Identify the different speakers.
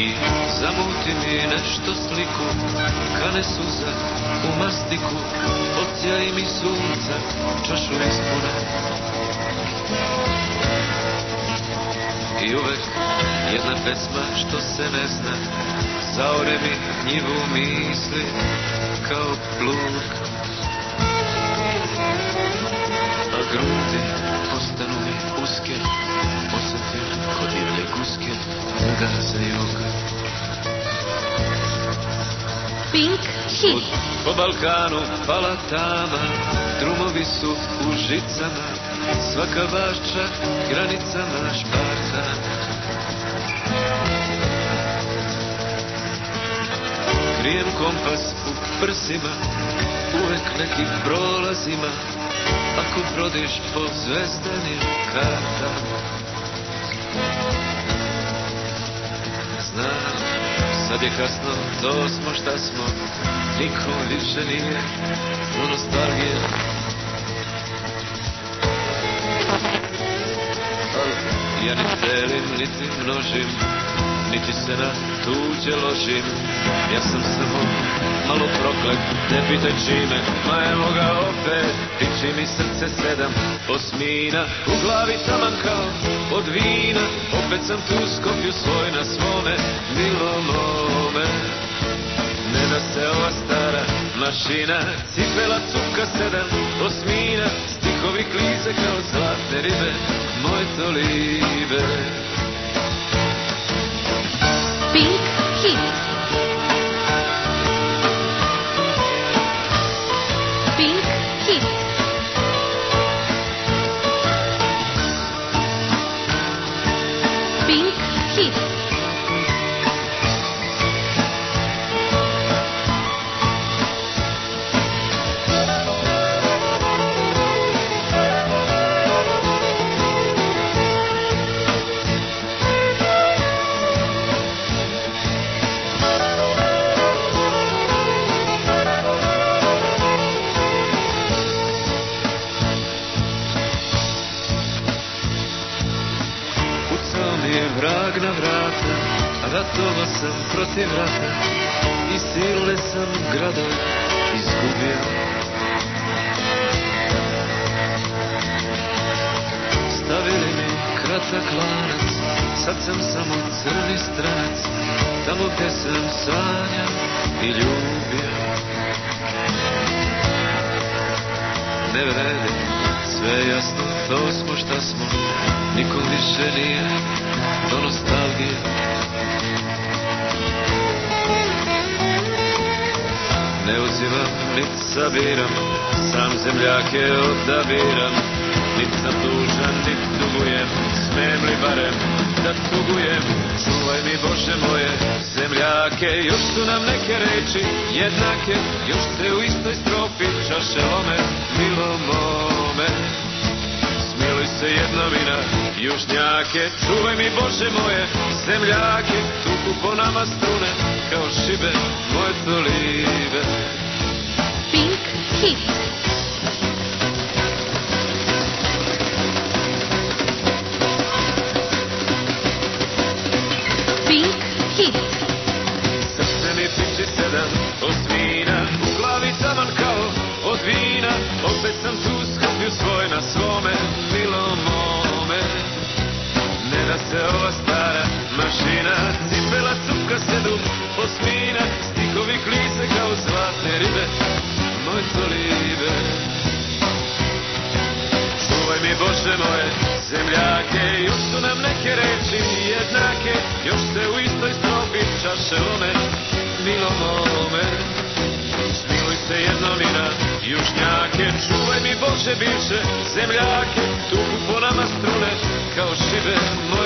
Speaker 1: I zamuti mi nešto sliku, kane suza u mastiku, odsjaji mi sunca, čašu ispune. I uvek jedna pesma što se ne zna, zaore mi njivu misli kao plug. A grudi postanu mi uske, osjetim kod divlje guske, gaze juga.
Speaker 2: Pink hit.
Speaker 1: Po Balkanu pala tama, drumovi su u žicama, svaka bašča granicama Šparta. Krijem kompas u prsima, uvek neki prolazima, ako brodiš po zvezdanim kartama. Znam, sad je kasno, to smo šta smo, niko više nije do nostalgije. Ali ja ni delim, niti množim, niti se na tuđe ložim. Ja sam samo malo proklet, ne pitaj čime, ma evo ga opet, tiči mi srce 7/8, u glavi taman kao od vina, opet sam tu Skopju svoj na svome, milo mome. Ne da se ova stara mašina, cipela cupka 7/8, stihovi klize kao zlatne ribe, moj to libe.
Speaker 2: Pink hit. Pink hit. Pink hit.
Speaker 1: Vrag na vrata, ratovao sam protiv rata i silne sam gradove izgubio. Stavili mi kratak lanac, sad sam samo crni stranac, tamo gde sam sanjao i ljubio. Ne vredi, sve jasno, to smo šta smo, nikom više nije do nostalgije. Ne uzimam, nit sabiram, sam zemljake odabiram, nit sam dužan, nit dugujem, smijem li barem da tugujem. Čuvaj mi Bože moje zemljake, još su nam neke reči jednake, još se u istoj strofi čaše lome, milo mome. Smiluj se jednovina, južnjake, čuvaj mi Bože moje zemljake, tuku po nama strune kao šibe, moje to libe.
Speaker 2: Pink hit. Pink hit.
Speaker 1: Srce mi piči 7/8, u glavi taman kao od vina, opet sam tu Skopju svoj na svome, milo mome. Ne da se ova stara mašina, cipela cupka 7/8, stihovi klize kao zlatne ribe, moj to libe. Čuvaj mi Bože moje zemljake, još su nam neke reči jednake, još se u istoj strofi čaše lome, milo mome. Smiluj se jednomina, južnjake, čuvaj mi Bože bivše zemljake, tuku po nama strune kao šibe, moj